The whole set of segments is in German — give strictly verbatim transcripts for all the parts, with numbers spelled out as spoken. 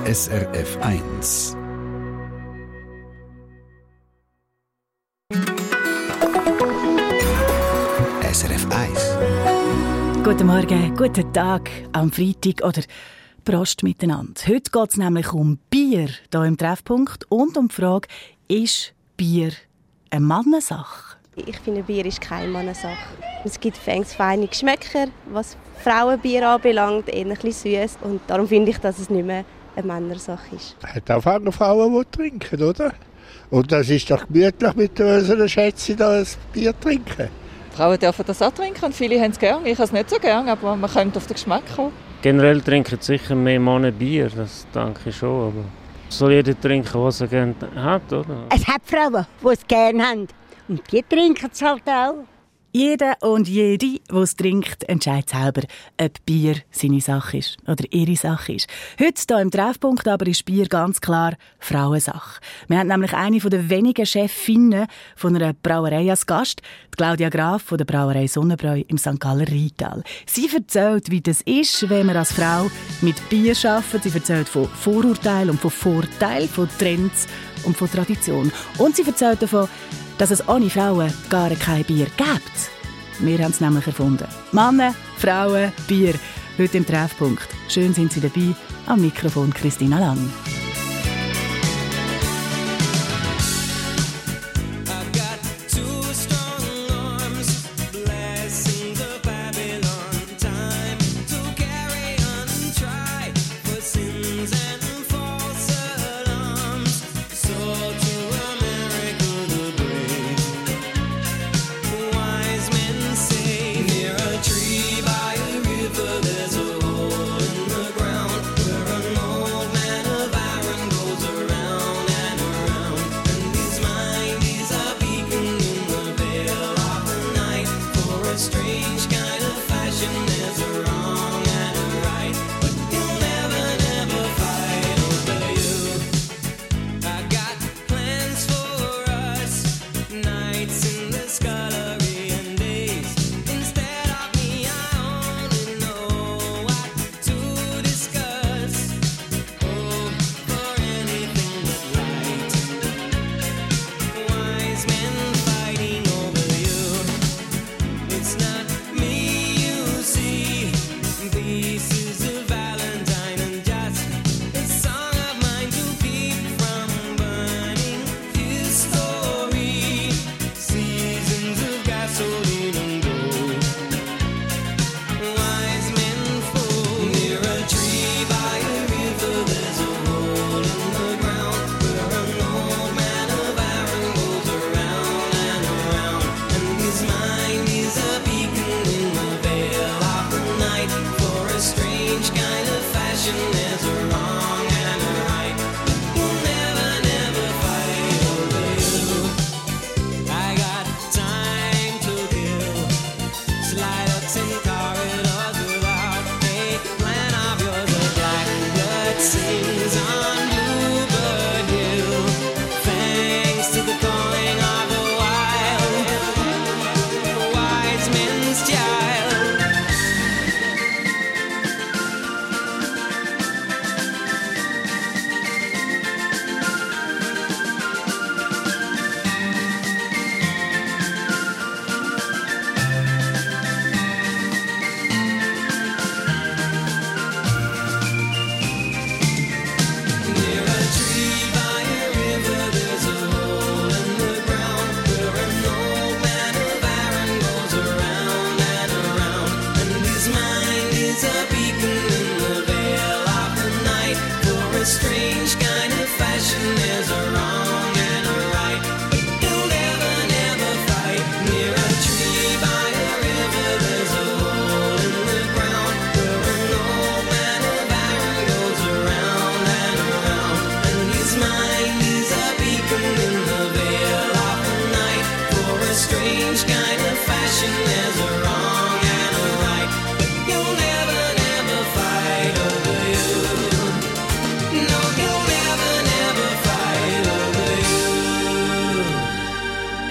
S R F eins. S R F eins. Guten Morgen, guten Tag am Freitag oder Prost miteinander. Heute geht es nämlich um Bier hier im Treffpunkt und um die Frage, ist Bier eine Mannensache? Ich finde, Bier ist keine Mannensache. Es gibt feine Geschmäcker, was Frauenbier anbelangt, eher ein bisschen süß. Und darum finde ich, dass es nicht mehr eine Männersache ist. Es hat auch viele Frauen, die trinken, oder? Und das ist doch gemütlich, mit so einer Schätze da ein Bier trinken. Frauen dürfen das auch trinken und viele haben es gerne. Ich habe es nicht so gerne, aber man könnte auf den Geschmack kommen. Generell trinken sicher mehr Männer Bier, das denke ich schon. Aber soll jeder trinken, was er gerne hat, oder? Es hat Frauen, die es gerne haben. Und die trinken es halt auch. Jeder und jede, die es trinkt, entscheidet selber, ob Bier seine Sache ist oder ihre Sache ist. Heute hier im Treffpunkt aber ist Bier ganz klar Frauensache. Wir haben nämlich eine der wenigen Chefinnen von einer Brauerei als Gast, die Claudia Graf von der Brauerei Sonnenbräu im Sankt Galler Rheintal. Sie erzählt, wie das ist, wenn man als Frau mit Bier arbeitet. Sie erzählt von Vorurteilen und von Vorteilen, von Trends und von Tradition. Und sie erzählt davon, dass es ohne Frauen gar kein Bier gibt. Wir haben es nämlich erfunden. Männer, Frauen, Bier. Heute im Treffpunkt. Schön sind Sie dabei. Am Mikrofon Christina Lang.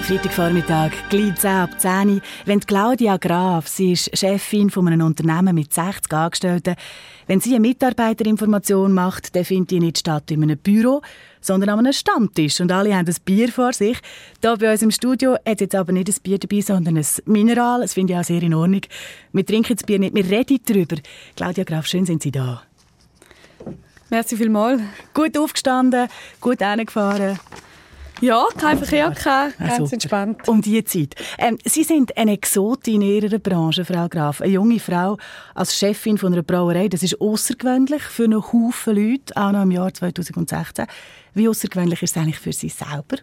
Freitagvormittag, gleich zehn ab zehn. Wenn Claudia Graf, sie ist Chefin von einem Unternehmen mit sechzig Angestellten, wenn sie eine Mitarbeiterinformation macht, dann findet die nicht statt in einem Büro, sondern an einem Stammtisch. Und alle haben ein Bier vor sich. Hier bei uns im Studio hat jetzt aber nicht ein Bier dabei, sondern ein Mineral. Das finde ich auch sehr in Ordnung. Wir trinken das Bier nicht, wir reden darüber. Claudia Graf, schön sind Sie da. Merci vielmals. Gut aufgestanden, gut hingefahren. Ja, kein Verkehr, kein, ganz super. Entspannt. Um diese Zeit. Ähm, Sie sind eine Exotin in Ihrer Branche, Frau Graf. Eine junge Frau als Chefin von einer Brauerei. Das ist außergewöhnlich für einen Haufen Leute, auch noch im Jahr zweitausendsechzehn. Wie außergewöhnlich ist es eigentlich für Sie selber?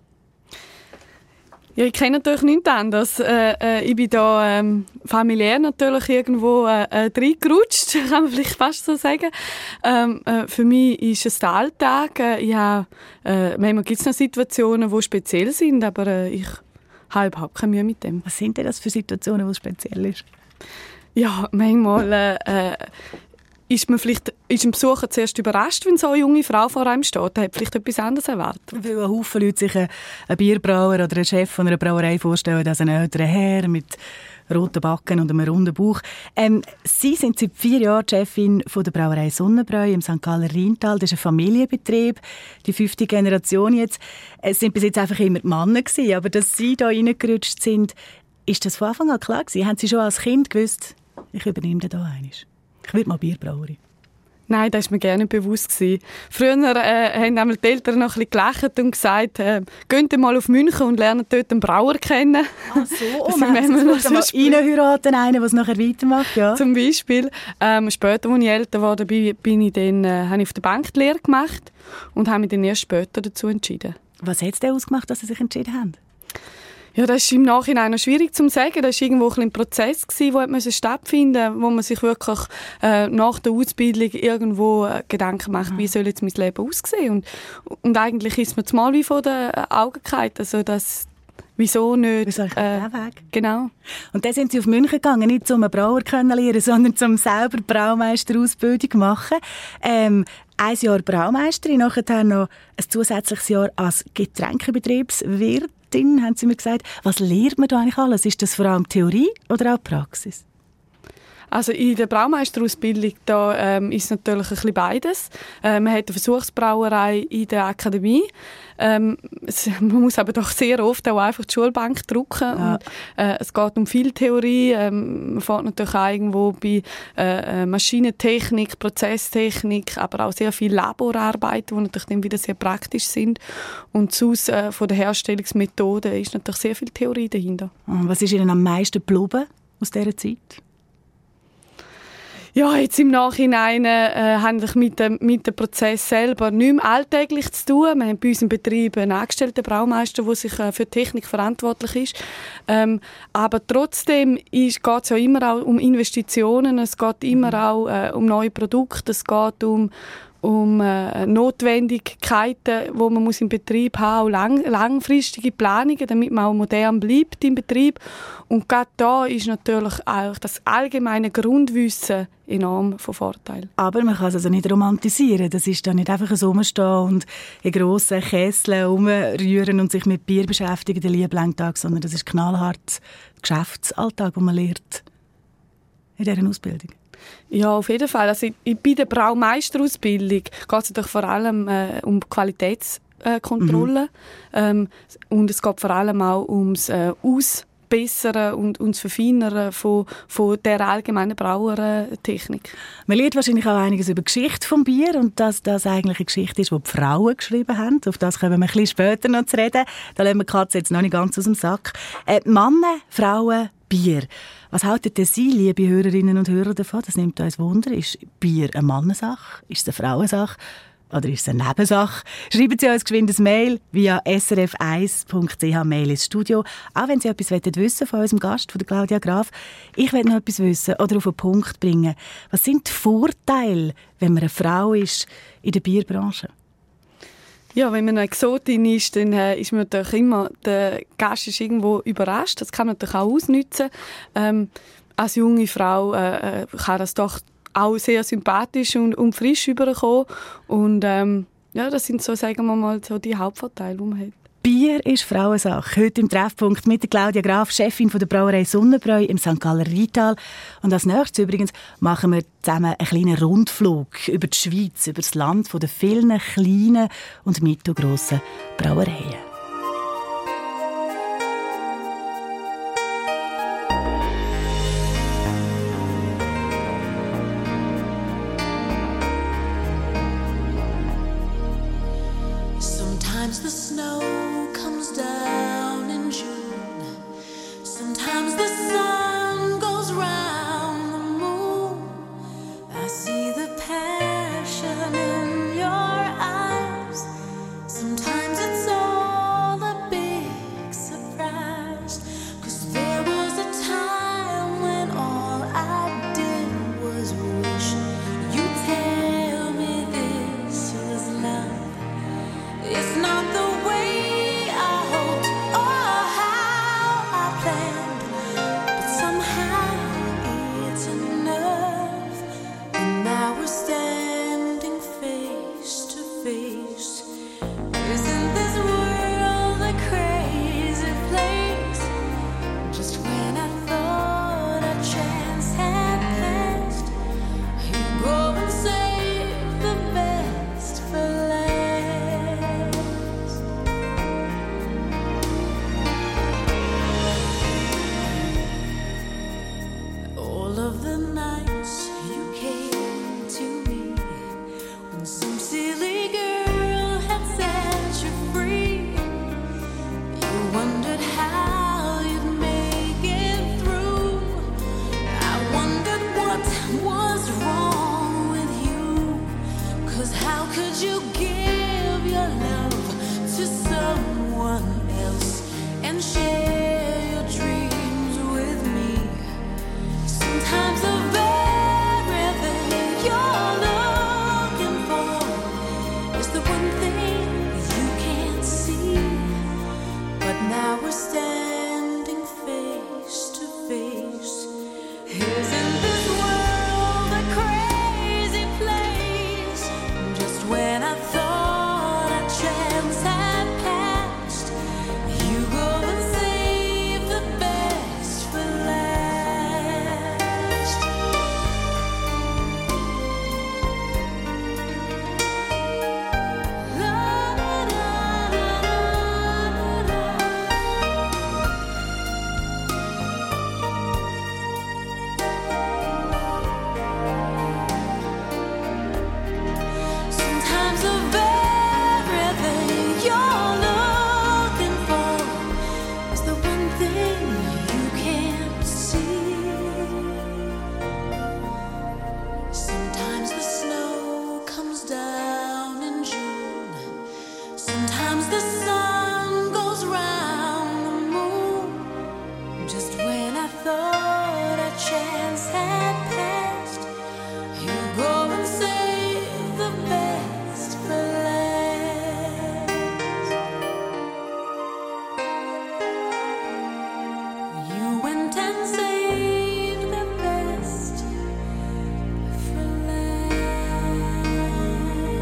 Ja, ich kenne natürlich nichts anderes. Äh, äh, ich bin da ähm, familiär natürlich irgendwo äh, äh, reingerutscht, kann man vielleicht fast so sagen. Ähm, äh, für mich ist es der Alltag. Äh, ich habe, äh, manchmal gibt es noch Situationen, die speziell sind, aber äh, ich habe überhaupt keine Mühe mit dem. Was sind denn das für Situationen, die speziell ist? Ja, manchmal äh, äh, ist man vielleicht ist ein Besucher zuerst überrascht, wenn so eine junge Frau vor einem steht. Er hat vielleicht etwas anderes erwartet. Weil ein Haufen Leute sich einen Bierbrauer oder einen Chef von einer Brauerei vorstellen als einen älteren Herr mit roten Backen und einem runden Bauch. Ähm, Sie sind seit vier Jahren Chefin von der Brauerei Sonnenbräu im Sankt Galler Rheintal. Das ist ein Familienbetrieb, die fünfte Generation jetzt. Es sind bis jetzt einfach immer die Männer gewesen, aber dass Sie da reingerutscht sind, ist das von Anfang an klar gewesen? Haben Sie schon als Kind gewusst, ich übernehme da einmal? Ich will mal Bierbrauerin. Nein, das war mir gerne bewusst. Früher äh, haben einmal die Eltern noch ein bisschen gelacht und gesagt, äh, geht mal auf München und lernt dort einen Brauer kennen. Ach so, oh, man muss mal reinheiraten, einen, der es nachher weitermacht. Ja. Zum Beispiel. Ähm, später, als ich älter wurde, bin ich dann, äh, habe ich auf der Bank die Lehre gemacht und habe mich dann erst später dazu entschieden. Was hat es denn ausgemacht, dass Sie sich entschieden haben? Ja, das ist im Nachhinein noch schwierig zu sagen. Das war irgendwo ein, ein Prozess, der stattfinden musste, wo man sich wirklich äh, nach der Ausbildung irgendwo äh, Gedanken macht, wie soll jetzt mein Leben aussehen. Und, und eigentlich ist mir zumal wie vor den Augen gefallen, also das wieso nicht. Wieso ich äh, den Weg? Genau. Und dann sind Sie auf München gegangen, nicht um einen Brauer kennenzulernen, sondern um selber Braumeisterausbildung zu machen. Ähm, ein Jahr Braumeisterin, nachher noch ein zusätzliches Jahr als Getränkebetriebswirt. Haben Sie mir gesagt, was lernt man da eigentlich alles? Ist das vor allem Theorie oder auch Praxis? Also in der Braumeisterausbildung da, ähm, ist natürlich ein bisschen beides. Äh, man hat eine Versuchsbrauerei in der Akademie. Ähm, es, man muss aber doch sehr oft auch einfach die Schulbank drücken. Ja. Und, äh, es geht um viel Theorie. Ähm, man fährt natürlich auch irgendwo bei äh, Maschinentechnik, Prozesstechnik, aber auch sehr viel Laborarbeiten, die natürlich dann wieder sehr praktisch sind. Und sonst äh, von der Herstellungsmethode ist natürlich sehr viel Theorie dahinter. Was ist Ihnen am meisten geblieben aus dieser Zeit? Ja, jetzt im Nachhinein äh, haben wir mit dem, mit dem Prozess selber nicht mehr alltäglich zu tun. Wir haben bei uns im Betrieb einen angestellten Braumeister, der sich äh, für die Technik verantwortlich ist. Ähm, aber trotzdem geht es ja immer auch um Investitionen, es geht immer auch äh, um neue Produkte, es geht um um äh, Notwendigkeiten, die man muss im Betrieb haben, auch lang, langfristige Planungen, damit man auch modern bleibt im Betrieb. Und gerade da ist natürlich auch das allgemeine Grundwissen enorm von Vorteil. Aber man kann es also nicht romantisieren. Das ist dann nicht einfach ein Rumstehen und in grossen Kesseln rumrühren und sich mit Bier beschäftigen den lieben Tag, sondern das ist knallhart Geschäftsalltag, den man lernt in dieser Ausbildung. Ja, auf jeden Fall. Also bei der Braumeisterausbildung geht es natürlich vor allem äh, um Qualitätskontrolle. Mhm. Ähm, und es geht vor allem auch ums äh, Ausbessern und, und das Verfeinern von, von der allgemeinen Brauertechnik. Man lernt wahrscheinlich auch einiges über die Geschichte des Bier und dass das eigentlich eine Geschichte ist, die die Frauen geschrieben haben. Auf das kommen wir ein bisschen später noch zu reden. Da lassen wir die Katze jetzt noch nicht ganz aus dem Sack. Äh, Männer, Frauen, Bier. Was halten denn Sie, liebe Hörerinnen und Hörer, davon? Das nimmt uns Wunder. Ist Bier eine Mannensache? Ist es eine Frauensache? Oder ist es eine Nebensache? Schreiben Sie uns geschwind ein Mail via s r f eins punkt c h Mail ins Studio. Auch wenn Sie etwas wissen von unserem Gast, von der Claudia Graf. Ich will noch etwas wissen oder auf den Punkt bringen. Was sind die Vorteile, wenn man eine Frau ist in der Bierbranche? Ja, wenn man eine Exotin ist, dann äh, ist man natürlich immer, der Gast ist irgendwo überrascht. Das kann man natürlich auch ausnutzen. Ähm, als junge Frau äh, kann das doch auch sehr sympathisch und, und frisch überkommen. Und ähm, ja, das sind so, sagen wir mal, so die Hauptvorteile, die man hat. Bier ist Frauensache. Heute im Treffpunkt mit der Claudia Graf, Chefin von der Brauerei Sonnenbräu im Sankt Galler Rheintal. Und als nächstes übrigens machen wir zusammen einen kleinen Rundflug über die Schweiz, über das Land von den vielen kleinen und mittelgrossen Brauereien. Sometimes the snow comes down in June. Sometimes the sun goes round the moon. I see the passion in your eyes. Sometimes it's all a big surprise. 'Cause there was a time when all I did was wish you'd tell me this was love. It's not the way I hoped or how I planned, but somehow it's enough. And now we're standing face to face. Isn't this world a crazy place? Just when I thought a chance had passed, you go and save the best for last. All of the nights you came to me when some silly girl had set you free. You wondered how you'd make it through. I wondered what was wrong with you. 'Cause how could you give your love to someone else and share your dreams with me? Sometimes the very thing you're looking for is the one thing you can't see. But now we're standing face to face. Isn't this world a crazy place? Just when I thought a chance had passed, you go and save the best for last. La, la, la, la, la, la. Sometimes the very thing you're looking for is the one thing you can't see. Sometimes the snow comes down in June. Sometimes the sun goes round the moon. Just when I thought a chance had passed, you go and save the best for last. You went and saved the best for last.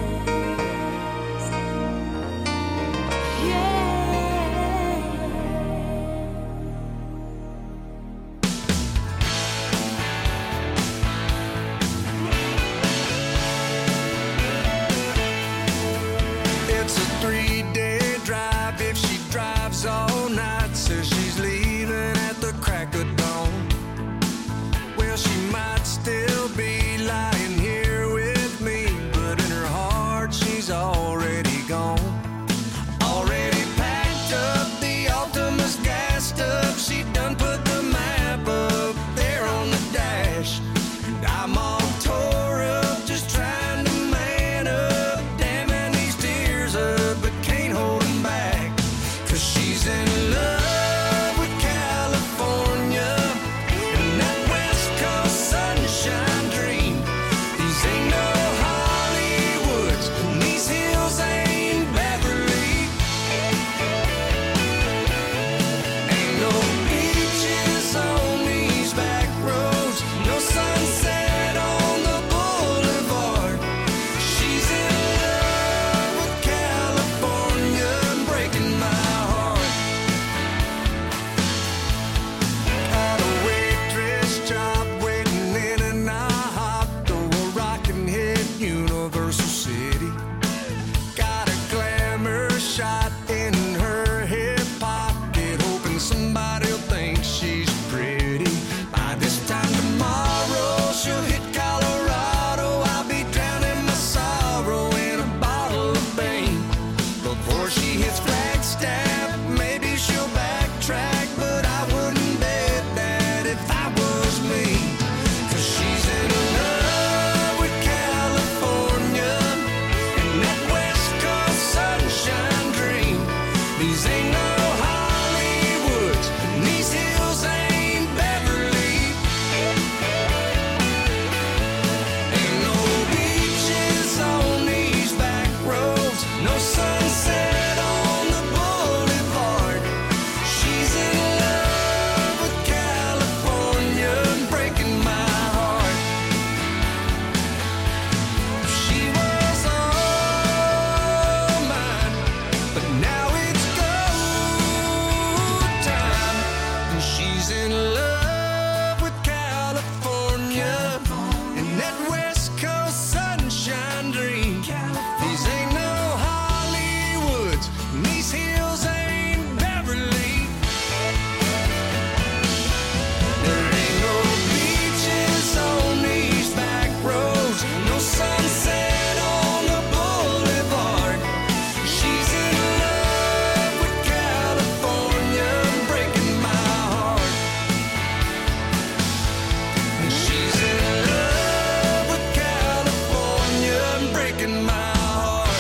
breaking my heart.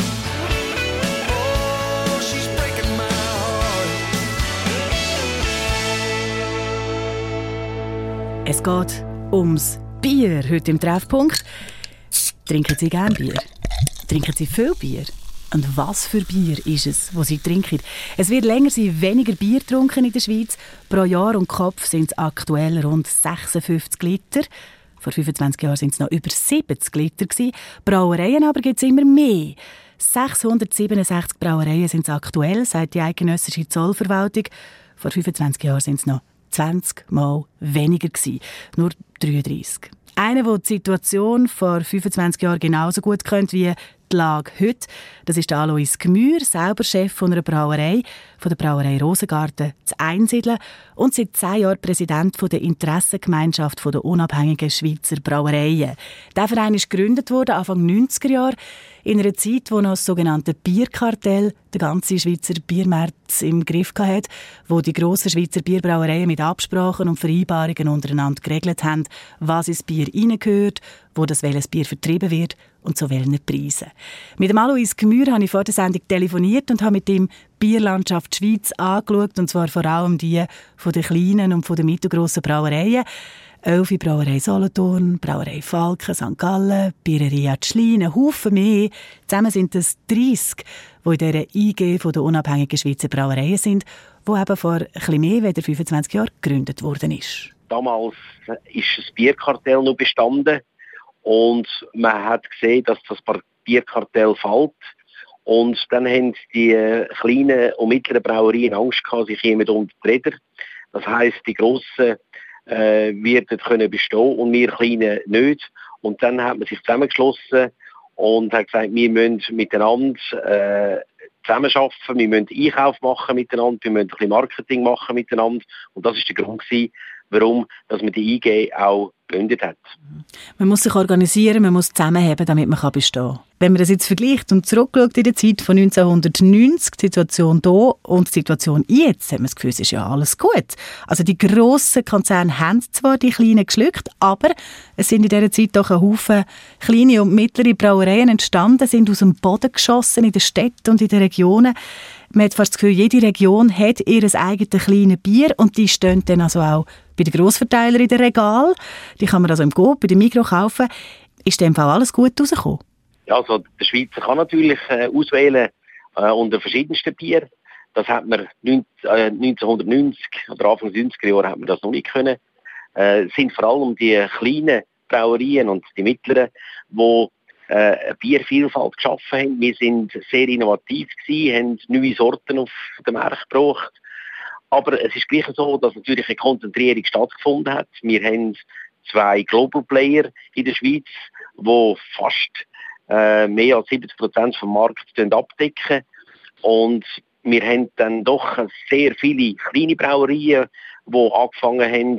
Oh, she's breaking my heart. Es geht ums Bier heute im Treffpunkt. Trinken Sie gerne Bier? Trinken Sie viel Bier? Und was für Bier ist es, das Sie trinken? Es wird länger sein, weniger Bier getrunken in der Schweiz. Pro Jahr und Kopf sind es aktuell rund sechsundfünfzig Liter. Vor fünfundzwanzig Jahren waren es noch über siebzig Liter. Brauereien aber gibt es immer mehr. sechshundertsiebenundsechzig Brauereien sind es aktuell, sagt die eidgenössische Zollverwaltung. Vor fünfundzwanzig Jahren sind es noch zwanzig Mal weniger gewesen. Nur dreiunddreissig. Einer, der die Situation vor fünfundzwanzig Jahren genauso gut kennt wie die Lage heute, das ist Alois Gmür, selber Chef von einer Brauerei, von der Brauerei Rosengarten zu Einsiedeln und seit zehn Jahren Präsident der Interessengemeinschaft der unabhängigen Schweizer Brauereien. Der Verein ist gegründet worden Anfang neunziger Jahre, in einer Zeit, wo noch das sogenannte Bierkartell den ganzen Schweizer Biermarkt im Griff hatte, wo die grossen Schweizer Bierbrauereien mit Absprachen und Vereinbarungen untereinander geregelt haben, was ins Bier reingehört, wo das welches Bier vertrieben wird und zu welchen Preisen. Mit dem Alois Gmür habe ich vor der Sendung telefoniert und habe mit ihm die Bierlandschaft Schweiz angeschaut, und zwar vor allem die von den kleinen und von den mittelgrossen Brauereien. Elfi Brauerei Solothurn, Brauerei Falken, Sankt Gallen, Biereria Tschlin, ein Haufen mehr. Zusammen sind es dreissig, die in dieser I G von der unabhängigen Schweizer Brauereien sind, die eben vor etwas mehr als fünfundzwanzig Jahren gegründet worden ist. Damals ist das Bierkartell noch bestanden und man hat gesehen, dass das Bierkartell fällt. Und dann haben die kleinen und mittleren Brauerien Angst gehabt, sie kämen unter die Räder. Das heisst, die grossen äh, werden können bestehen und wir Kleinen nicht. Und dann hat man sich zusammengeschlossen und hat gesagt, wir müssen miteinander äh, zusammenarbeiten, wir müssen Einkauf machen miteinander, wir müssen ein bisschen Marketing machen miteinander. Und das war der Grund gewesen, warum dass man die I G auch gegründet hat. Man muss sich organisieren, man muss zusammenhalten, damit man bestehen kann. Wenn man das jetzt vergleicht und zurückschaut in der Zeit von neunzehnhundertneunzig, die Situation da und die Situation jetzt, hat man das Gefühl, es ist ja alles gut. Also die grossen Konzerne haben zwar die kleinen geschluckt, aber es sind in dieser Zeit doch ein Haufen kleine und mittlere Brauereien entstanden, sind aus dem Boden geschossen in den Städten und in den Regionen. Man hat fast das Gefühl, jede Region hat ihr eigenes kleines Bier und die stehen dann also auch bei den Grossverteilern in den Regal. Die kann man also im Coop, bei den Migros kaufen. Ist in dem Fall alles gut rausgekommen? Ja, also der Schweizer kann natürlich äh, auswählen äh, unter verschiedensten Bier. Das hat man neunzehnhundertneunzig oder Anfang der neunziger Jahre hat man das noch nicht können. Äh, es sind vor allem die kleinen Brauerien und die mittleren, die äh, eine Biervielfalt geschaffen haben. Wir sind sehr innovativ gewesen, haben neue Sorten auf den Markt gebracht. Aber es ist gleich so, dass natürlich eine Konzentrierung stattgefunden hat. Wir haben zwei Global Player in der Schweiz, die fast äh, mehr als siebzig Prozent vom Markt abdecken. Und wir haben dann doch sehr viele kleine Brauerien, die angefangen haben,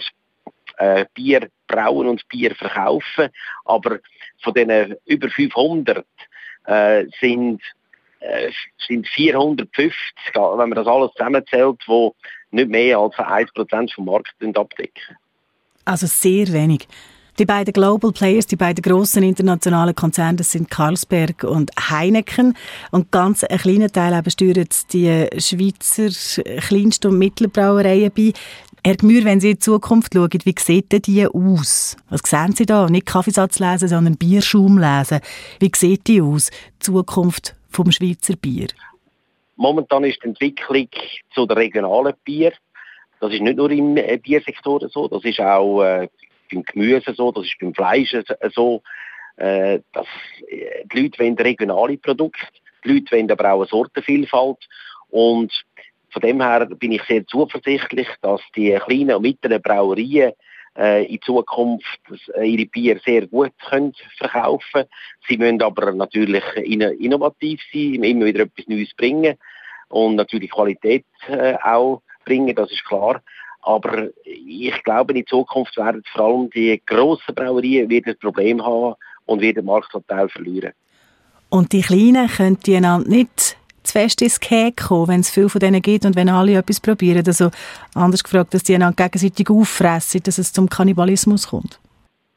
äh, Bier brauen und Bier verkaufen. Aber von diesen über fünfhundert äh, sind, äh, sind vierhundertfünfzig, wenn man das alles zusammenzählt, die nicht mehr als ein Prozent vom Markt abdecken. Also sehr wenig. Die beiden Global Players, die beiden grossen internationalen Konzerne, das sind Carlsberg und Heineken. Und ganz einen kleinen Teil eben steuern die Schweizer Kleinst- und Mittelbrauereien bei. Herr Gmür, wenn Sie in die Zukunft schauen, wie sieht denn die aus? Was sehen Sie da? Nicht Kaffeesatz lesen, sondern Bierschaum lesen. Wie sieht die aus, die Zukunft vom Schweizer Bier? Momentan ist die Entwicklung zu den regionalen Bier. Das ist nicht nur im Biersektor so, das ist auch äh, beim Gemüse so, das ist beim Fleisch so. Äh, dass, äh, die Leute wollen regionale Produkte, die Leute wollen aber auch eine Sortenvielfalt. Und von dem her bin ich sehr zuversichtlich, dass die kleinen und mittleren Brauerien äh, in Zukunft äh, ihre Bier sehr gut können verkaufen. Sie müssen aber natürlich innovativ sein, immer wieder etwas Neues bringen und natürlich Qualität äh, auch bringen, das ist klar. Aber ich glaube, in Zukunft werden vor allem die grossen Brauerien wieder ein Problem haben und wieder den Marktanteil verlieren. Und die Kleinen können die einander nicht zu fest ins Gehege kommen, wenn es viele von denen gibt und wenn alle etwas probieren. Also anders gefragt, dass die einander gegenseitig auffressen, dass es zum Kannibalismus kommt?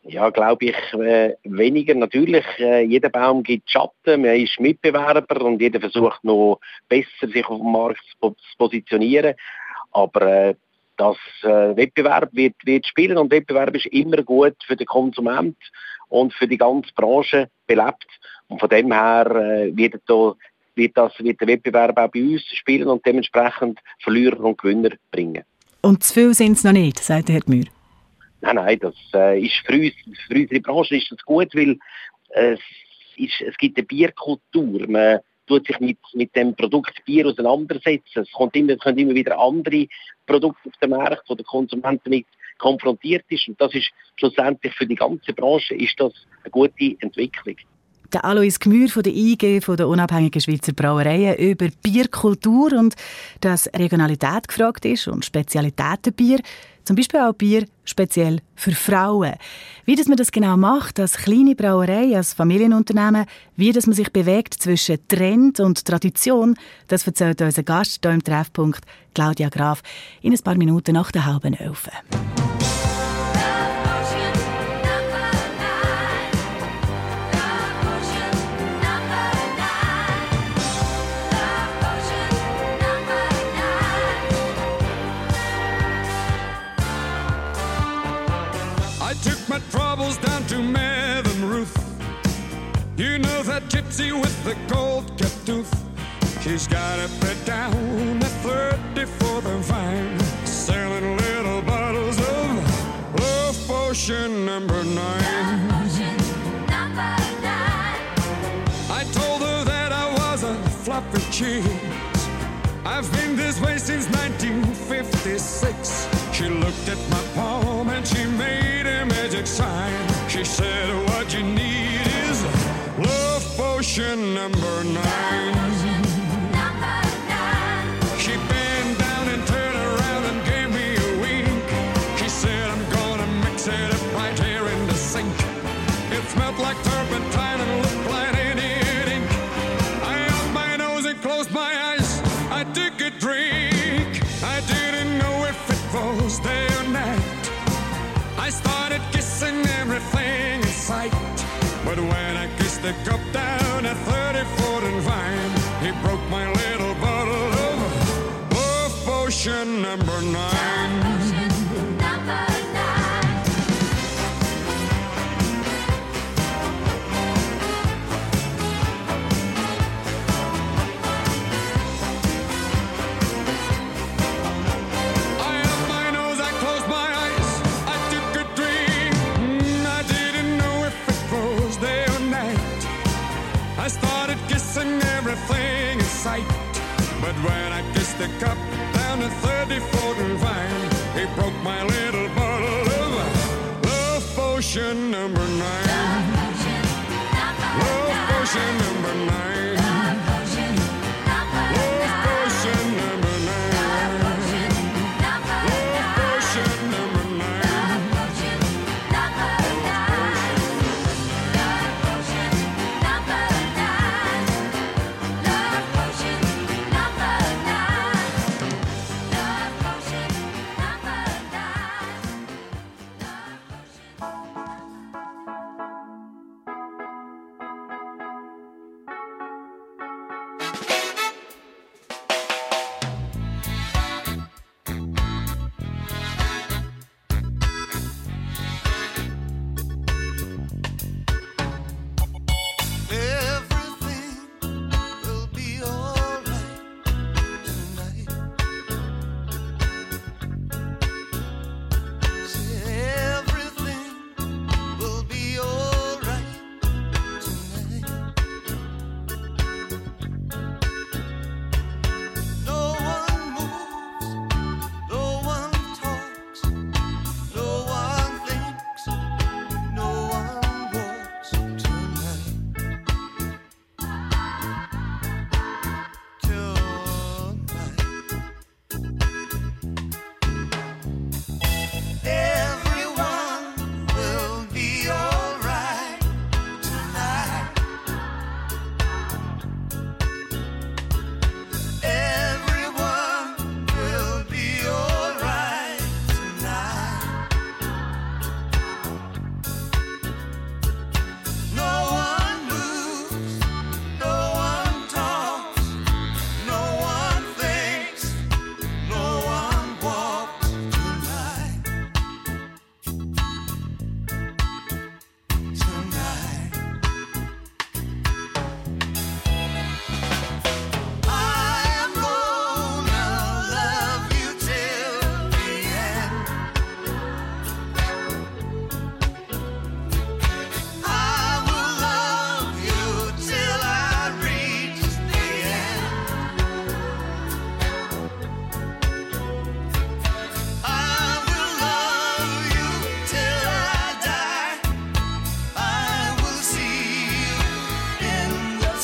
Ja, glaube ich, äh, weniger. Natürlich, äh, jeder Baum gibt Schatten, man ist Mitbewerber und jeder versucht noch besser sich auf dem Markt zu positionieren. Aber äh, das äh, Wettbewerb wird, wird spielen und Wettbewerb ist immer gut für den Konsument und für die ganze Branche belebt. Und von dem her äh, wird, da, wird, das, wird der Wettbewerb auch bei uns spielen und dementsprechend Verlierer und Gewinner bringen. Und zu viel sind es noch nicht, sagt Herr Gmür. Nein, nein, das äh, ist für uns, für unsere Branche ist das gut, weil äh, es, ist, es gibt eine Bierkultur. Man tut sich mit, mit dem Produkt Bier auseinandersetzen. Es kommt immer, es kommen immer wieder andere Produkte auf den Markt, wo der Konsument damit konfrontiert ist. Und das ist schlussendlich für die ganze Branche ist das eine gute Entwicklung. Der Alois Gmür von der I G, von der Unabhängigen Schweizer Brauereien, über Bierkultur und dass Regionalität gefragt ist und Spezialitätenbier. Zum Beispiel auch Bier speziell für Frauen. Wie dass man das genau macht, als kleine Brauerei, als Familienunternehmen, wie dass man sich bewegt zwischen Trend und Tradition, das erzählt unser Gast hier im Treffpunkt, Claudia Graf, in ein paar Minuten nach der halben Elf. Troubles down to Mad and Ruth. You know that gypsy with the gold-capped tooth. She's got a bed down at thirty for the vine, selling little bottles of Love Potion number nine. I told her that I was a floppy cheese. I've been this way since nineteen fifty-six. She looked at my palm and she made a magic sign. She said, what you need is Love Potion number nine. She bent down and turned around and gave me a wink. She said, I'm gonna mix it up right here in the sink. It smelled like turpentine and looked like Indian ink. I upped my nose and closed my eyes. I took a drink. I didn't know if it was day or night. I started kissing everything in sight. But when I kissed the cup down at thirty-fourth and Vine, he broke my little bottle of Love Potion number nine. I started kissing everything in sight. But when I kissed the cup down at thirty-fourth and Vine, he broke my little bottle of Love Potion number nine. Love Potion number nine. Love Potion number nine. Love Potion number nine.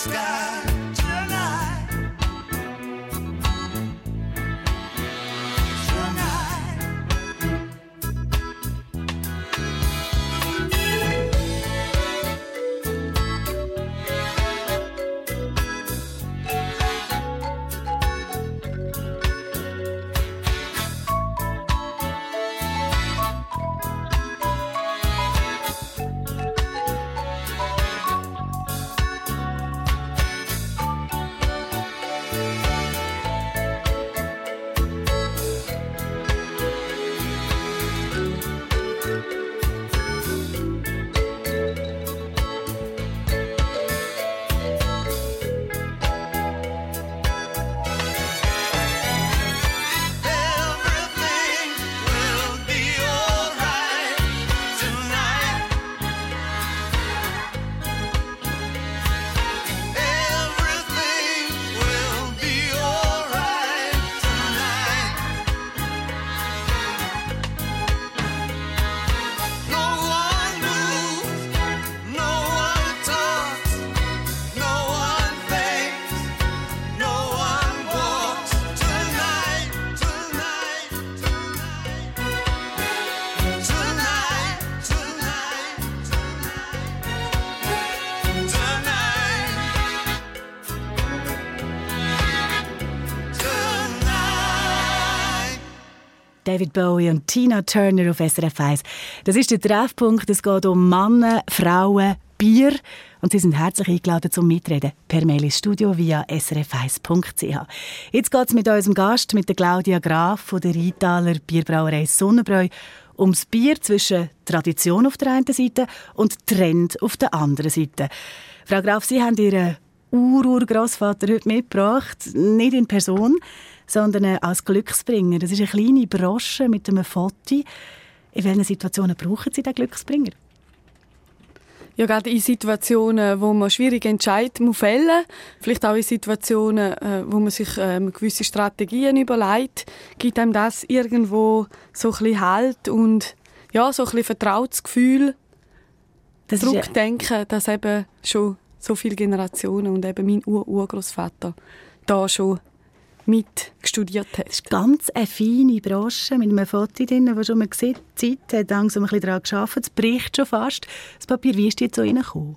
sky tonight. David Bowie und Tina Turner auf S R F eins. Das ist der Treffpunkt. Es geht um Männer, Frauen, Bier. Und Sie sind herzlich eingeladen zum Mitreden per Mail ins Studio via s r f eins punkt c h. Jetzt geht es mit unserem Gast, mit der Claudia Graf von der Rheintaler Bierbrauerei Sonnenbräu, ums Bier zwischen Tradition auf der einen Seite und Trend auf der anderen Seite. Frau Graf, Sie haben Ihren Ur-Urgroßvater heute mitgebracht, nicht in Person, sondern als Glücksbringer. Das ist eine kleine Brosche mit einem Foto. In welchen Situationen brauchen Sie den Glücksbringer? Ja, gerade in Situationen, wo man schwierige Entscheidungen fällen muss, vielleicht auch in Situationen, wo man sich ähm, gewisse Strategien überlegt, gibt einem das irgendwo so ein bisschen Halt und ja, so ein bisschen vertrautes Gefühl, das zurückdenken, ja, dass eben schon so viele Generationen und eben mein Ur-Urgroßvater da schon mit studiert hat. Das ist ganz eine feine Brosche mit einem Foto drin, wo schon man sieht, die Zeit hat langsam ein bisschen daran gearbeitet. Es bricht schon fast. Das Papier, wie ist die jetzt so reingekommen?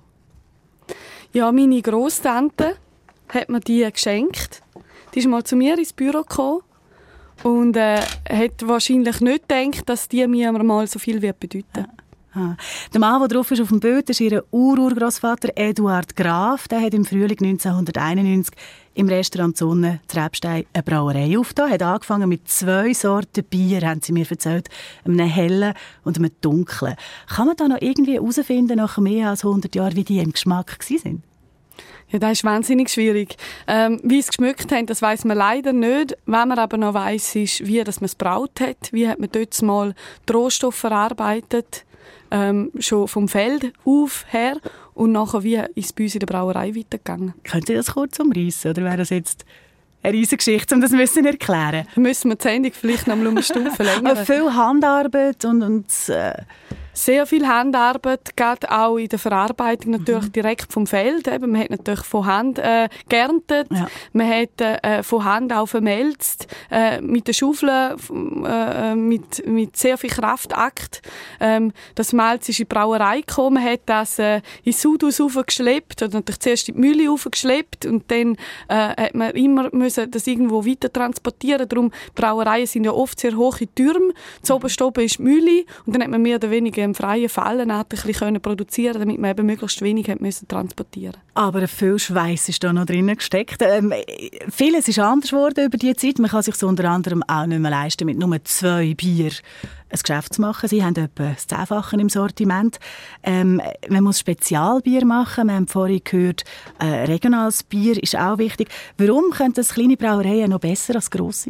Ja, meine Grosstante hat mir die geschenkt. Die ist mal zu mir ins Büro gekommen und äh, hat wahrscheinlich nicht gedacht, dass die mir mal so viel wird bedeuten wird. Ah. Der Mann, der drauf ist auf dem Bild, ist ihr Ur-Urgroßvater Eduard Graf. Der hat im Frühling neunzehnhunderteinundneunzig im Restaurant Sonne Trebstein eine Brauerei aufgetan. Er hat angefangen mit zwei Sorten Bier, haben sie mir erzählt, einem hellen und einem dunklen. Kann man da noch irgendwie herausfinden, nach mehr als hundert Jahren, wie die im Geschmack waren? Ja, das ist wahnsinnig schwierig. Ähm, wie es geschmeckt hat, das weiss man leider nicht. Was man aber noch weiss, ist, wie dass man es braut hat. Wie hat man dort mal die Rohstoffe verarbeitet. Ähm, schon vom Feld auf her und nachher wie ist es bei uns in der Brauerei weitergegangen. Können Sie das kurz umreissen, oder wäre das jetzt eine riesige Geschichte, um das zu erklären? Müssen wir die Sendung vielleicht noch mal um eine Stunde verlängern. Viel Handarbeit und... und äh Sehr viel Handarbeit, gerade auch in der Verarbeitung natürlich mhm. direkt vom Feld. Eben, man hat natürlich von Hand äh, geerntet, ja. man hat äh, von Hand auch vermelzt, äh, mit der Schaufel, äh, mit, mit sehr viel Kraftakt. Ähm, das Malz ist in die Brauerei gekommen, man hat das äh, ins Sudhaus raufgeschleppt, oder natürlich zuerst in die Mühle raufgeschleppt und dann äh, hat man immer müssen das irgendwo weiter transportieren. Darum, Brauereien sind ja oft sehr hohe Türme, zu oberst oben ist die Mühle und dann hat man mehr oder weniger im freien Fallen ein bisschen produzieren, damit man eben möglichst wenig hat müssen transportieren. Aber viel Schweiß ist da noch drin gesteckt. Ähm, vieles ist anders geworden über die Zeit. Man kann sich so unter anderem auch nicht mehr leisten, mit nur zwei Bier ein Geschäft zu machen. Sie haben etwa das Zehnfache im Sortiment. Ähm, man muss Spezialbier machen. Wir haben vorhin gehört, äh, regionales Bier ist auch wichtig. Warum können das kleine Brauereien noch besser als grosse?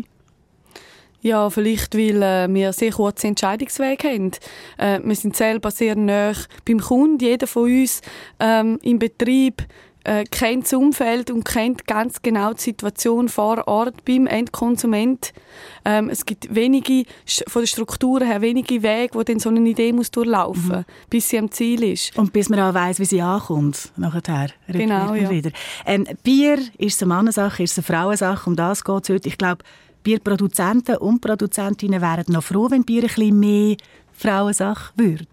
Ja, vielleicht, weil äh, wir sehr kurze Entscheidungswege haben. Äh, wir sind selber sehr nahe beim Kunden. Jeder von uns ähm, im Betrieb äh, kennt das Umfeld und kennt ganz genau die Situation vor Ort beim Endkonsument. Ähm, es gibt wenige, von der Struktur her, wenige Wege, wo dann so eine Idee muss durchlaufen muss, mhm. bis sie am Ziel ist. Und bis man auch weiss, wie sie ankommt, nachher. Genau, ja. Wieder. Ähm, Bier ist eine Mannensache, ist eine Frauensache, um das geht es heute. Ich glaube, Bierproduzenten und Produzentinnen wären noch froh, wenn Bier ein bisschen mehr Frauensache würde.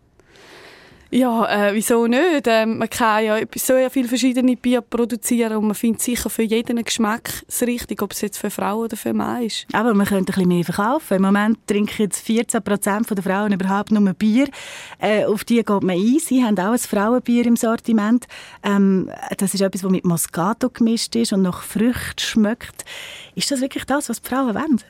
Ja, äh, wieso nicht? Ähm, man kann ja so viele verschiedene Bier produzieren und man findet sicher für jeden Geschmack das Richtige, ob es jetzt für Frauen oder für Mann ist. Aber man könnte ein bisschen mehr verkaufen. Im Moment trinken jetzt vierzehn Prozent der Frauen überhaupt nur Bier. Äh, auf die geht man ein. Sie haben auch ein Frauenbier im Sortiment. Ähm, das ist etwas, das mit Moscato gemischt ist und nach Früchten schmeckt. Ist das wirklich das, was die Frauen wollen?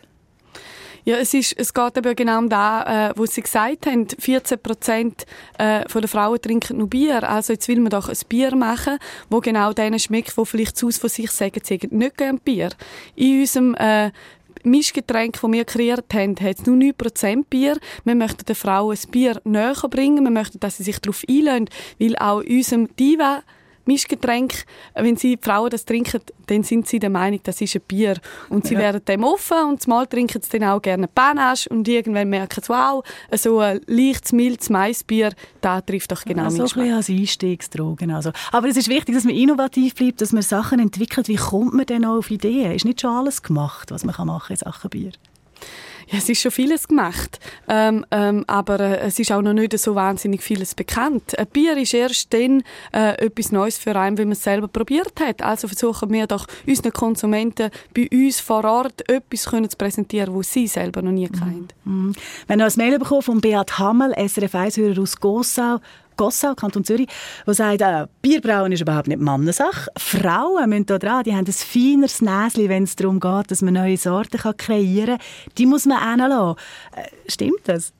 Ja, es, ist, es geht eben genau um das, äh, was Sie gesagt haben. vierzehn Prozent äh, von der Frauen trinken nur Bier. Also jetzt will man doch ein Bier machen, das genau denen schmeckt, die vielleicht zu Hause von sich sagen, sie hätten nicht gerne Bier. In unserem äh, Mischgetränk, das wir kreiert haben, hat es nur neun Prozent Bier. Wir möchten den Frauen ein Bier näher bringen. Wir möchten, dass sie sich darauf einlassen, weil auch in unserem Diva Mischgetränk, wenn sie die Frauen das trinken, dann sind sie der Meinung, das ist ein Bier. Und sie ja. werden dem offen und zumal trinken sie dann auch gerne Panache und irgendwann merken sie, wow, so ein leichtes, mildes Maisbier, das trifft doch genau ja, meinen so Geschmack. So ein bisschen als Einstiegsdrogen. Also. Aber es ist wichtig, dass man innovativ bleibt, dass man Sachen entwickelt. Wie kommt man denn auch auf Ideen? Ist nicht schon alles gemacht, was man machen kann in Sachen Bier? Ja, es ist schon vieles gemacht, ähm, ähm, aber äh, es ist auch noch nicht so wahnsinnig vieles bekannt. Ein Bier ist erst dann äh, etwas Neues für einen, wenn man es selber probiert hat. Also versuchen wir doch unseren Konsumenten bei uns vor Ort etwas können zu präsentieren, was sie selber noch nie mhm. kennen. Mhm. Wir haben noch ein Mail bekommen von Beat Hammel, S R F eins-Hörer aus Gossau. Gossau, Kanton Zürich, der sagt, äh, Bierbrauen ist überhaupt nicht Mannensache. Frauen müssen da dran, die haben ein feineres Näschen, wenn es darum geht, dass man neue Sorten kreieren kann. Die muss man hinlassen. Äh, stimmt das?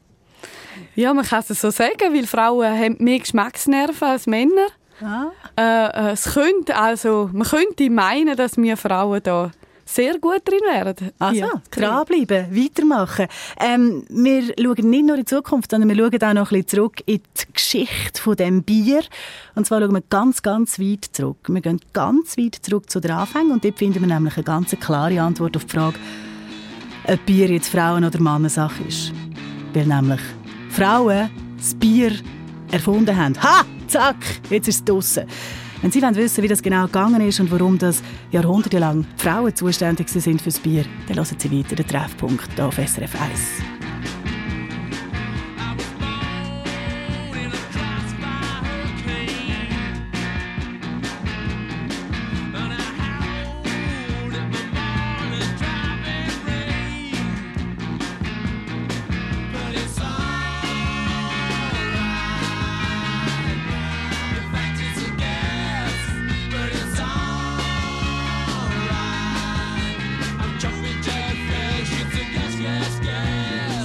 Ja, man kann es so sagen, weil Frauen haben mehr Geschmacksnerven als Männer. Ah. Äh, äh, es könnte, also, man könnte meinen, dass wir Frauen da sehr gut drin werden. Also, ja, dranbleiben, weitermachen. Ähm, wir schauen nicht nur in die Zukunft, sondern wir schauen auch noch ein bisschen zurück in die Geschichte von dem Bier. Und zwar schauen wir ganz, ganz weit zurück. Wir gehen ganz weit zurück zu den Anfängen und dort finden wir nämlich eine ganz klare Antwort auf die Frage, ob Bier jetzt Frauen- oder Mannensache ist. Weil nämlich Frauen das Bier erfunden haben. Ha! Zack! Jetzt ist es draussen. Wenn Sie wissen, wie das genau gegangen ist und warum das jahrhundertelang Frauen zuständig sind fürs Bier, dann hören Sie weiter den Treffpunkt hier auf S R F eins. Jumping jackfish, it's a gas, gas, gas.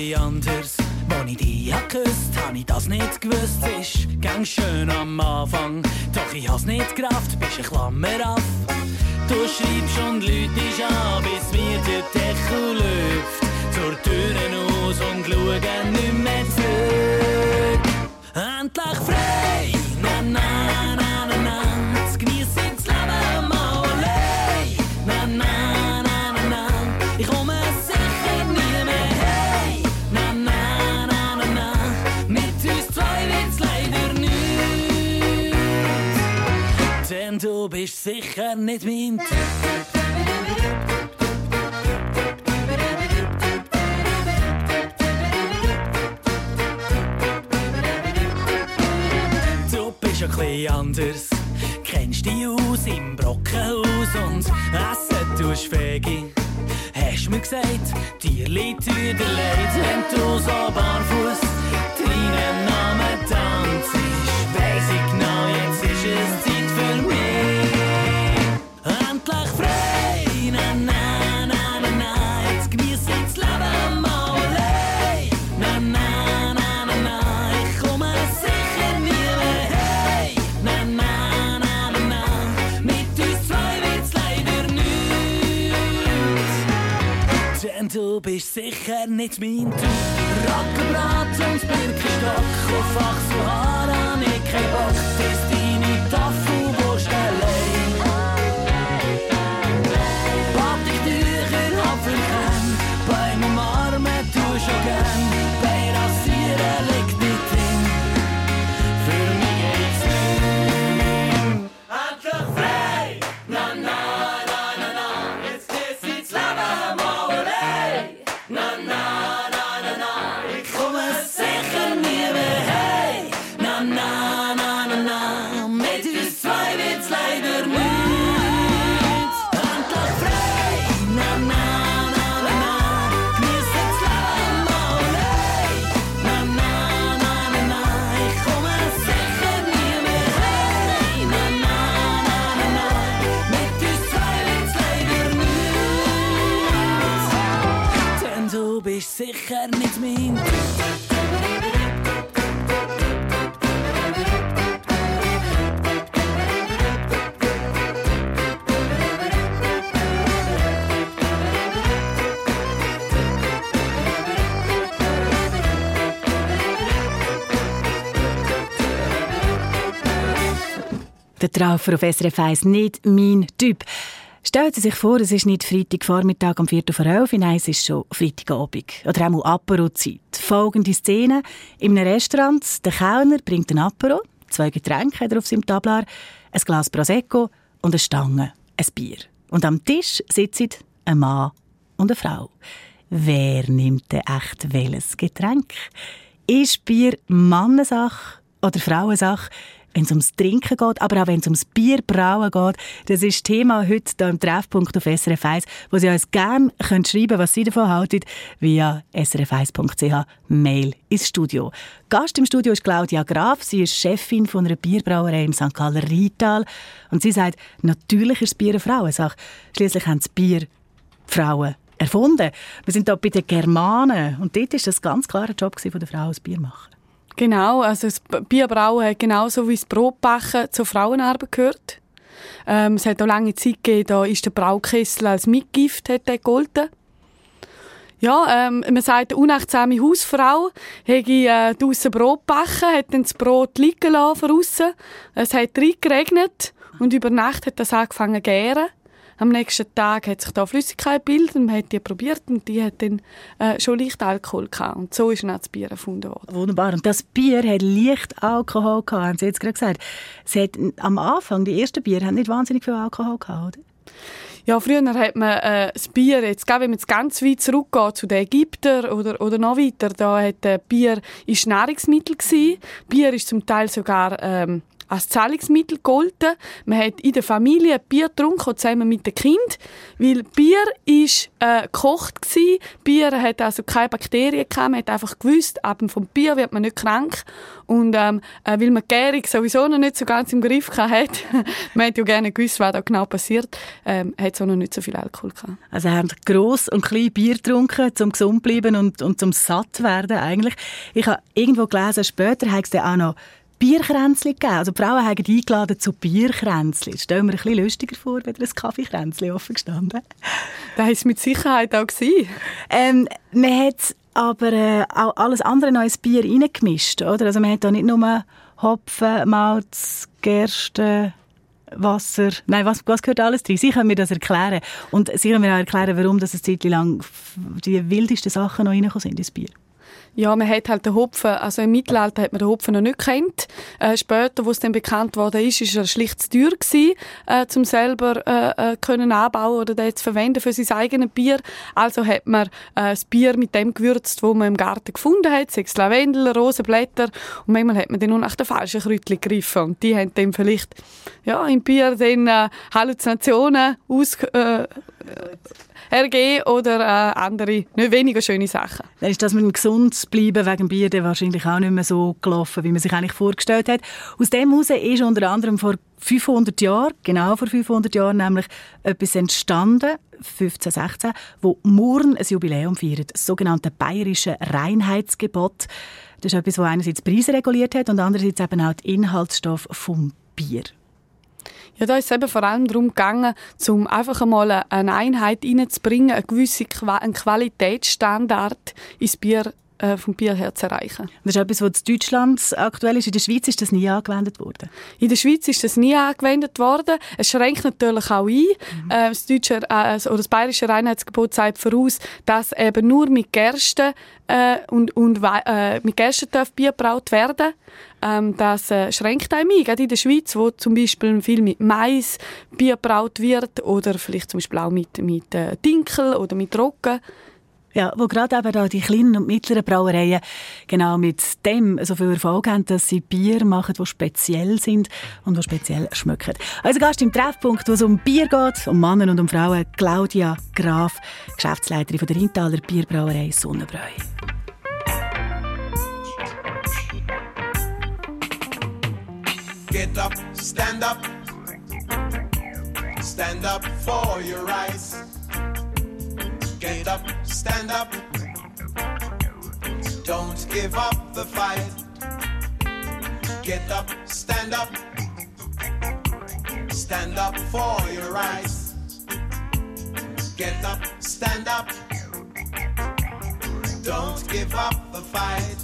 bisschen anders. Als ich dich geküsst habe, ich das nicht gewusst. Es ist ganz schön am Anfang, doch ich hab's nicht gerafft, bist ein Klammer auf. Du schreibst und läutest an, bis mir der Deckel läuft. Zur Türe aus und schauen nicht mehr zurück. Endlich frei, na na na na na, zu geniessen das Leben mal allein. Na na na na na, ich komme sicher nie mehr heim. Na na na na na, mit uns zwei wird's leider nichts. Denn du bist sicher nicht mein Typ. Ein bisschen anders. Kennst dich aus im Brockenhaus und essen tust Fegi. Hast mir gesagt, dir liegt wieder leid, wenn du so barfuß deinen Namen tanzt. Weiss ich genau, jetzt ist es Zeit für mich. Endlich frei, na na na na na, jetzt genieß ich das Leben mal allein. Na na na na na, ich komme sicher nie mehr heim. Na na na na na, mit uns zwei wird's leider nichts. Denn du bist sicher nicht mein Typ. Rackenbrat und Birkenstock, auf Achselhaar hab ich keinen Bock. Das deine Tafelwurst allein. Batikentücher, Apfelkern, beim Umarmen tu schon gern. Bei Rasieren liegt nicht drin, für mich geht's nicht. Endlich frei, na na na na na, jetzt geht's ins Leben mal allein. Na na na na na, ich komme sicher nie mehr heim. Na na na na na, mit uns zwei wird's leider nichts. Endlich frei, na na na na na, genieß das Leben mal allein. Na na na na na, ich komme sicher nie mehr heim. Na na na na na, mit uns zwei wird's leider nichts. Denn du bist sicher nicht mein Typ. Der Traufer auf S R F eins, nicht mein Typ. Stellen Sie sich vor, es ist nicht Freitagvormittag um Viertel vor elf, nein, es ist schon Freitagabend. Oder auch Apero-Zeit. Folgende Szene. In einem Restaurant, der Kellner bringt ein Apero, zwei Getränke hat er auf seinem Tablar, ein Glas Prosecco und eine Stange, ein Bier. Und am Tisch sitzen ein Mann und eine Frau. Wer nimmt denn echt welches Getränk? Ist Bier Mannensache oder Frauensache? Wenn es ums Trinken geht, aber auch wenn es ums Bierbrauen geht. Das ist Thema heute hier im Treffpunkt auf S R F eins, wo Sie uns gerne schreiben können, was Sie davon halten, via s r f eins punkt c h Mail ins Studio. Gast im Studio ist Claudia Graf. Sie ist Chefin von einer Bierbrauerei im Sankt Galler Rital. Und sie sagt, natürlich ist das Bier eine Frauensache. Schliesslich haben das Bier die Frauen erfunden. Wir sind hier bei den Germanen. Und dort war das ganz klar ein Job von der Frau, das Bier machen. Genau, also das Bierbrauen hat genauso wie das Brotbacken zur Frauenarbeit gehört. Ähm, es hat auch lange Zeit gegeben, da ist der Braukessel als Mitgift hat der gegolten. Ja, ähm, man sagt, eine unachtsame Hausfrau hätte äh, draussen Brot gebacken, hat dann das Brot liegen lassen von aussen. Es hat reingeregnet und über Nacht hat das angefangen zu gären. Am nächsten Tag hat sich da Flüssigkeit gebildet und man hat die probiert und die hat dann äh, schon leicht Alkohol gehabt. Und so ist dann auch das Bier erfunden worden. Wunderbar. Und das Bier hat leicht Alkohol gehabt, haben Sie jetzt gerade gesagt. Es hat, am Anfang, die ersten Bier, haben nicht wahnsinnig viel Alkohol gehabt, oder? Ja, früher hat man äh, das Bier, jetzt, wenn man jetzt ganz weit zurückgeht zu den Ägyptern oder, oder noch weiter, da hat äh, Bier ist Nahrungsmittel gewesen. Bier ist zum Teil sogar ähm, als Zahlungsmittel gegolten. Man hat in der Familie Bier getrunken, zusammen mit den Kindern, weil Bier war äh, gekocht gsi. Bier hat also keine Bakterien gehabt. Man hat einfach gewusst, ab vom Bier wird man nicht krank. Und ähm, äh, weil man die Gärung sowieso noch nicht so ganz im Griff hatte, man hat ja gerne gewusst, was da genau passiert, ähm, hat es auch noch nicht so viel Alkohol gehabt. Also haben gross und klein Bier getrunken, um gesund zu bleiben und, und zum satt zu werden eigentlich. Ich habe irgendwo gelesen, später hat es dann auch noch Bierkränzli gegeben. Also die Frauen haben eingeladen zu Bierkränzli. Stellen wir ein bisschen lustiger vor, wenn ein Kaffeekränzli offen gestanden. Das war es mit Sicherheit auch. Ähm, man hat aber äh, auch alles andere noch ins Bier reingemischt, oder? Also man hat da nicht nur Hopfen, Malz, Gerste, Wasser. Nein, was, was gehört alles drin? Sie können mir das erklären. Und Sie können mir auch erklären, warum das eine Zeit lang die wildesten Sachen noch reingekommen sind ins Bier. Ja, man hat halt den Hopfen, also im Mittelalter hat man den Hopfen noch nicht gekannt. Äh, später, wo es dann bekannt worden ist, ist er schlicht zu teuer gewesen, äh, zum selber äh, äh, können anbauen oder den zu verwenden für sein eigenes Bier. Also hat man äh, das Bier mit dem gewürzt, wo man im Garten gefunden hat, sechs Lavendel, Rosenblätter, und manchmal hat man dann nur nach den falschen Kräutchen gegriffen und die haben dann vielleicht ja, im Bier dann äh, Halluzinationen aus äh, hergeben oder äh, andere, nicht weniger schöne Sachen. Dann ist das mit dem gesund bleiben wegen dem Bier dann wahrscheinlich auch nicht mehr so gelaufen, wie man sich eigentlich vorgestellt hat. Aus dem heraus ist unter anderem vor fünfhundert Jahren, genau vor fünfhundert Jahren, nämlich etwas entstanden, fünfzehnhundertsechzehn, wo Murn ein Jubiläum feiert, das sogenannte bayerische Reinheitsgebot. Das ist etwas, das einerseits die Preise reguliert hat und andererseits eben auch die Inhaltsstoffe vom Bier. Ja, da ist es eben vor allem darum gegangen, um einfach einmal eine Einheit reinzubringen, einen gewissen Qua- einen Qualitätsstandard ins Bier, äh, vom Bier her zu erreichen. Das ist etwas, was in Deutschland aktuell ist. In der Schweiz ist das nie angewendet worden. In der Schweiz ist das nie angewendet worden. Es schränkt natürlich auch ein. Mhm. Äh, das, deutsche, äh, oder das bayerische Reinheitsgebot sagt voraus, dass eben nur mit Gerste äh, und, und äh, mit Gerste darf Bier gebraut werden. Ähm, das äh, schränkt einem ein. Gerade in der Schweiz, wo zum Beispiel viel mit Mais Bier gebraut wird oder vielleicht zum Beispiel auch mit, mit äh, Dinkel oder mit Roggen. Ja, wo gerade eben da die kleinen und mittleren Brauereien genau mit dem so viel Erfolg haben, dass sie Bier machen, die speziell sind und die speziell schmecken. Unser Gast im Treffpunkt, wo es um Bier geht, um Männer und um Frauen, Claudia Graf, Geschäftsleiterin von der Rheintaler Bierbrauerei Sonnenbräu. Get up, stand up, stand up for your rights. Get up, stand up, don't give up the fight. Get up, stand up, stand up for your rights. Get up, stand up, don't give up the fight.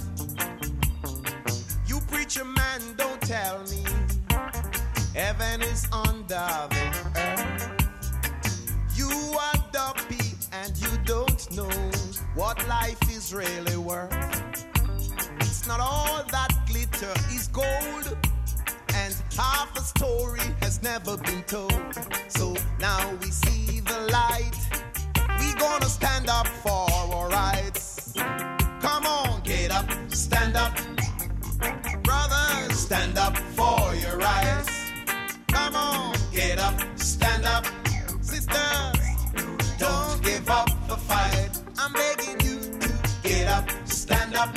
You preacher man, don't tell me heaven is under the earth. You are dopey and you don't know what life is really worth. It's not all that glitter is gold, and half a story has never been told. So now we see the light, we gonna stand up for our rights. Come on, get up, stand up, brothers, stand up for your rights. Come on, get up, stand up, sisters, don't give up the fight. I'm begging you to get up, stand up,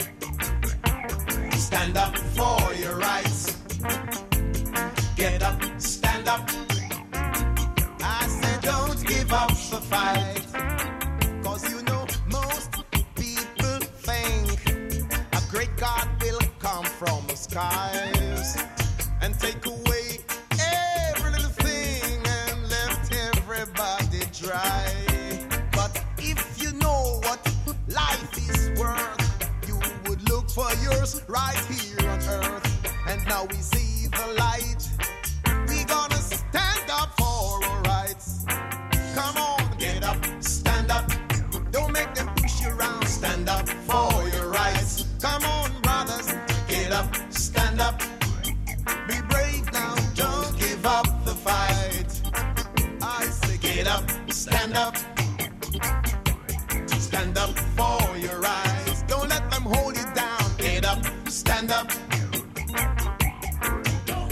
stand up for your rights. Get up, stand up, I said don't give up the fight. Cause you know most people think a great God will come from the skies and take away every little thing and left everybody dry. But if you know what life is worth, you would look for yours right here on earth. And now we see the light, we gonna stand up for our rights. Come on, get up, stand up, don't make them push you around. Stand up for your rights. Come on, brothers, get up, stand up, be brave now, don't give up the fight. I say get up, stand up, stand up for your rights. Don't let them hold you down. Get up, stand up,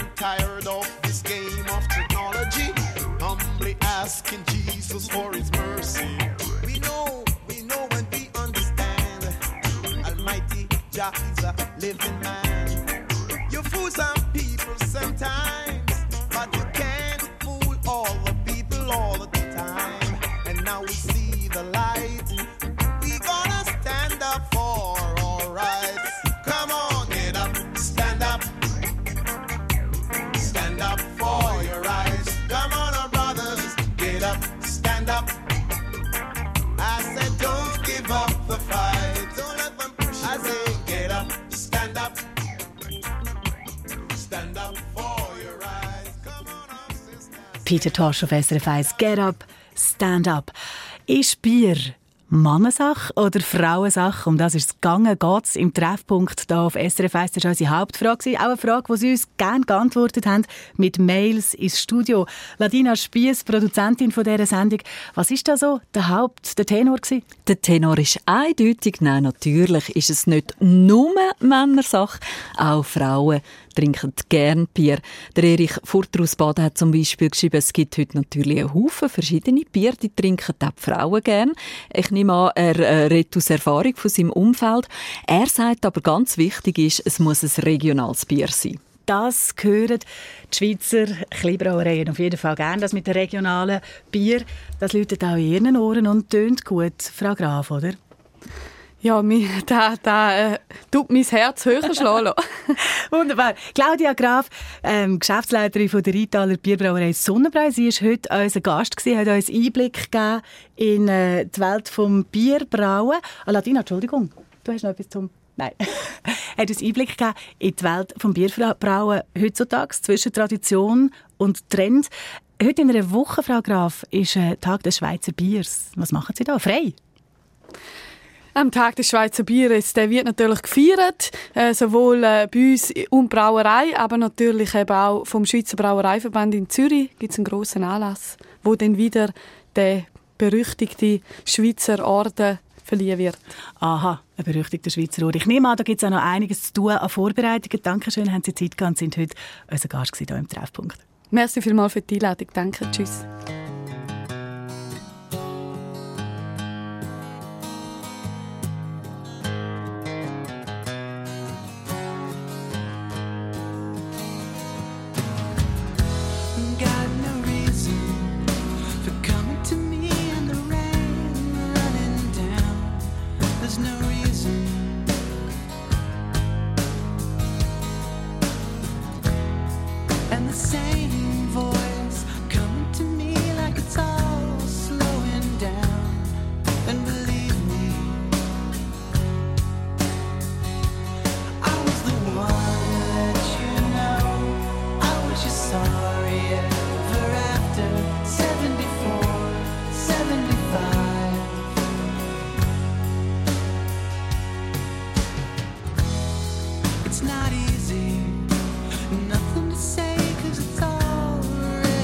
tired of this game of technology. Humbly asking Jesus for his mercy. We know, we know and we understand. Almighty Jah is a living man. You fool some people sometimes, but you can't fool all the people all the time. And now we see the light. We gonna stand up for our rights. Come on, get up, stand up. Stand up for your rights. Come on, our brothers, get up, stand up. I said, don't give up the fight. Don't let them push you. I say, get up, stand up. Stand up for your rights. Come on, our sisters. Peter Tosh auf S R F eins. Get up, stand up. Ist Bier Mannensache oder Frauensache? Um das ist es gegangen. Geht's im Treffpunkt hier auf S R F eins? Das war unsere Hauptfrage. Auch eine Frage, die Sie uns gerne geantwortet haben, mit Mails ins Studio. Ladina Spiess, Produzentin von dieser Sendung. Was ist da so der Haupt-, der Tenor gewesen? Der Tenor ist eindeutig. Nein, natürlich ist es nicht nur Männersache. Auch Frauen trinken gern Bier. Der Erich Furter aus Baden hat zum Beispiel geschrieben, es gibt heute natürlich einen Haufen verschiedene Bier, die trinken auch die Frauen gern. Ich nehme an, er äh, redet aus Erfahrung von seinem Umfeld. Er sagt aber, ganz wichtig ist, es muss ein regionales Bier sein. Das gehören die Schweizer Kleinbrauereien auf jeden Fall gerne. Das mit dem regionalen Bier, das läutet auch in ihren Ohren und tönt gut. Frau Graf, oder? Ja, da, da äh, tut mein Herz höher schlagen. Wunderbar. Claudia Graf, ähm, Geschäftsleiterin von der Rheintaler Bierbrauerei Sonnenbrau. Sie war heute unser Gast gewesen, hat uns Einblick gegeben in äh, die Welt des Bierbrauen. Ah, Ladina, Entschuldigung, du hast noch etwas zum... Nein. Er hat uns Einblick gegeben in die Welt des Bierbrauen heutzutage, zwischen Tradition und Trend. Heute in einer Woche, Frau Graf, ist äh, Tag des Schweizer Biers. Was machen Sie da? Frei? Am Tag des Schweizer Bieres, der wird natürlich gefeiert, äh, sowohl äh, bei uns und Brauerei, aber natürlich eben auch vom Schweizer Brauereiverband in Zürich gibt es einen grossen Anlass, wo dann wieder der berüchtigte Schweizer Orden verliehen wird. Aha, ein berüchtigter Schweizer Orden. Ich nehme an, da gibt es auch noch einiges zu tun an Vorbereitungen. Dankeschön, haben Sie Zeit gehabt und sind heute unser Gast hier im Treffpunkt. Merci vielmals für die Einladung. Danke, tschüss. It's not easy, nothing to say 'cause it's already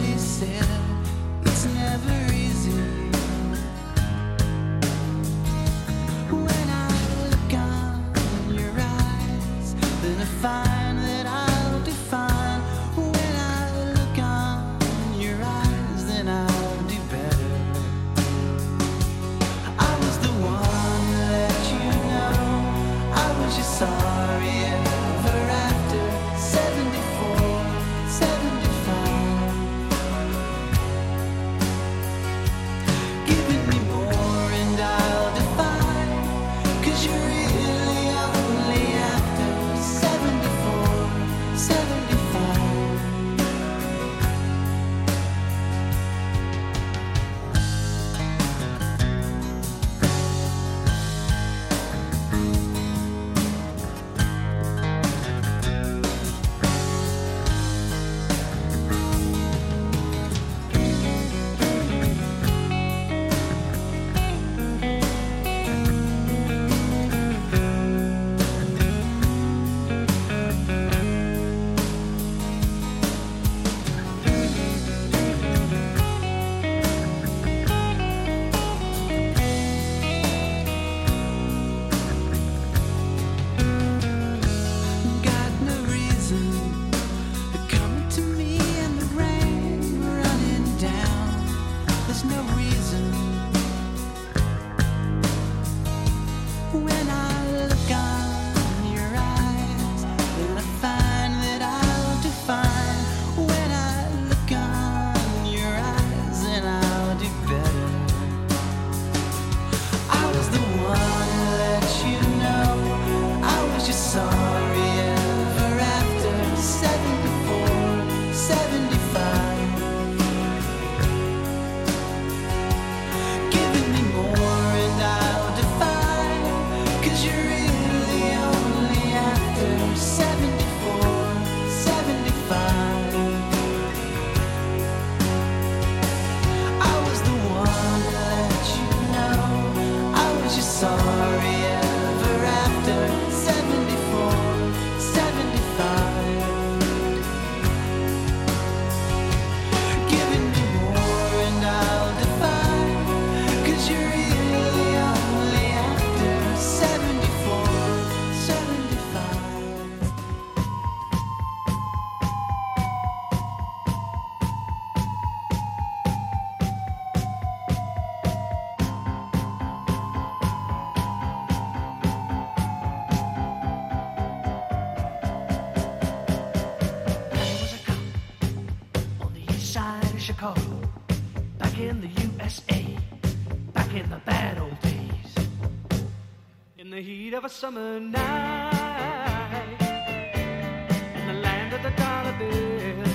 Chicago, back in the U S A, back in the bad old days. In the heat of a summer night, in the land of the dollar bill,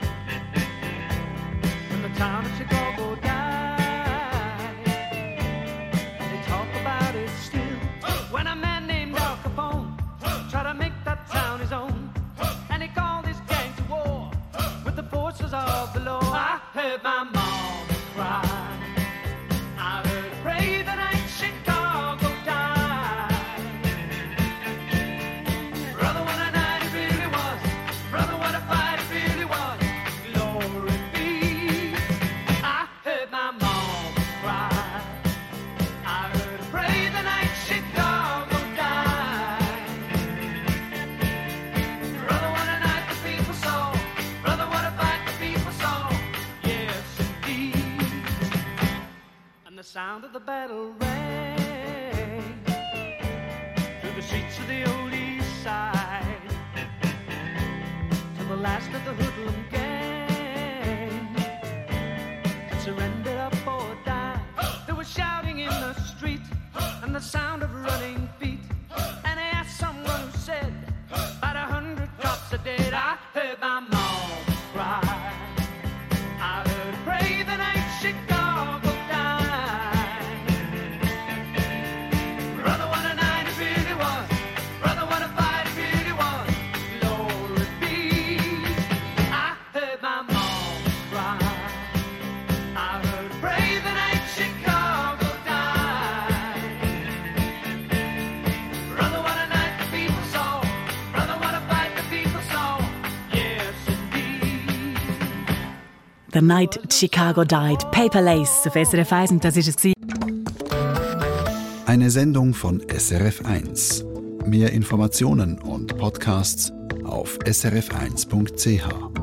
when the town of Chicago died, they talk about it still. When a man named Al Capone tried to make that town his own, and he called his gang to war with the forces of the law. I heard my mom cry, I heard her pray the night Chicago died. Brother, what a night it really was. Brother, what a fight it really was. Glory be. I heard my mom cry, I heard her pray the night Chicago died. Brother, what a night the people saw. Brother, what a fight the people saw. Yes, indeed. And the sound of the battle rang through the streets of the old east side, till the last of the hoodlum gang surrendered up or died. There was shouting in the street and the sound of running feet, and I asked someone who said about a hundred cops are dead. I heard my mom cry, I heard her pray the night Chicago died. Brother, what a night it really was. Brother, what a fight it really was. Glory be. I heard my mom cry, I heard her pray the night Chicago died. Brother, what a night the people saw. Brother, what a fight the people saw. Yes, indeed. The Night Chicago Died, Paper Lace auf S R F eins, und das ist es gewesen. Eine Sendung von S R F eins. Mehr Informationen und Podcasts auf s r f eins punkt c h.